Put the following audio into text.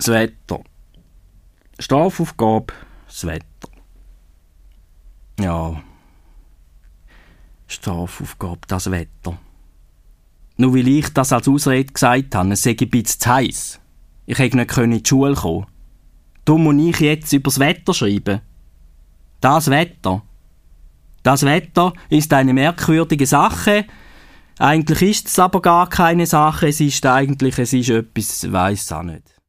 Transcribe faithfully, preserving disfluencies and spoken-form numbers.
Wetter. Strafaufgabe, das Wetter. Ja, Strafaufgabe, das Wetter. Nur weil ich das als Ausrede gesagt habe, es sei ein bisschen zu heiß. Ich hätte nicht in die Schule kommen. Darum muss ich jetzt über das Wetter schreiben. Das Wetter. Das Wetter ist eine merkwürdige Sache. Eigentlich ist es aber gar keine Sache. Es ist eigentlich, es ist etwas, ich weiss auch nicht.